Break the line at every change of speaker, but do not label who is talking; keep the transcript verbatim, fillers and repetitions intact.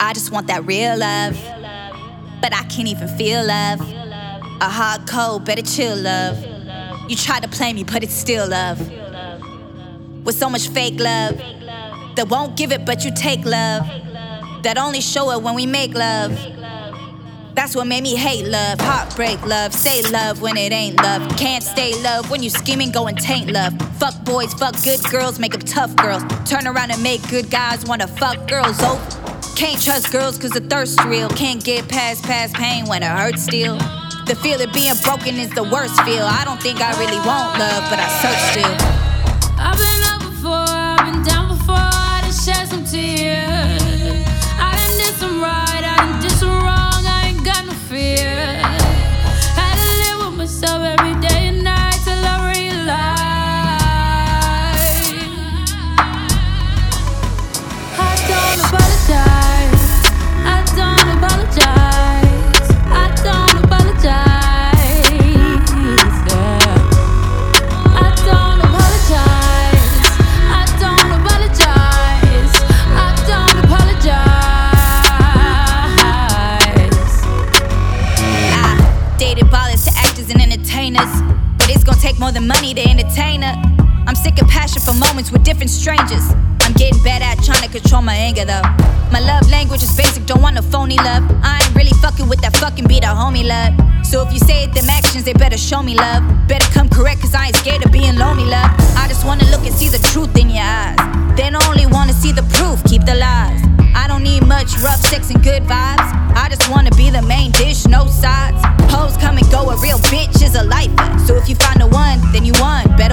I just want that real love, but I can't even feel love. A hard cold, better chill love. You try to play me, but it's still love. With so much fake love that won't give it, but you take love. That only show it when we make love. That's what made me hate love. Heartbreak love, say love when it ain't love. Can't stay love when you scheming, go and taint love. Fuck boys, fuck good girls, make them tough girls. Turn around and make good guys wanna fuck girls. Oh, can't trust girls cause the thirst real. Can't get past past pain when it hurts still. The feel of being broken is the worst feel. I don't think I really want love, but I search still.
I've been up before, I've been down before, I done shed some tears. I done did some right, I done did some wrong, I ain't got no fear. Had to live with myself every day and night till I realized I don't apologize, I don't apologize, I don't apologize.
But it's gonna take more than money to entertain her. I'm sick of passion for moments with different strangers. I'm getting better at trying to control my anger though. My love language is basic, don't want no phony love. I ain't really fucking with that fucking beat a homie love. So if you say it, them actions, they better show me love. Better come correct cause I ain't scared of being lonely love. I just wanna look and see the truth in your eyes. They don't only wanna see the proof, keep the lies. I don't need much rough sex and good vibes. I just wanna be the main dish, no sides. Hoes come and go, a real bitch is a lifer. So if you find the one, then you won. Better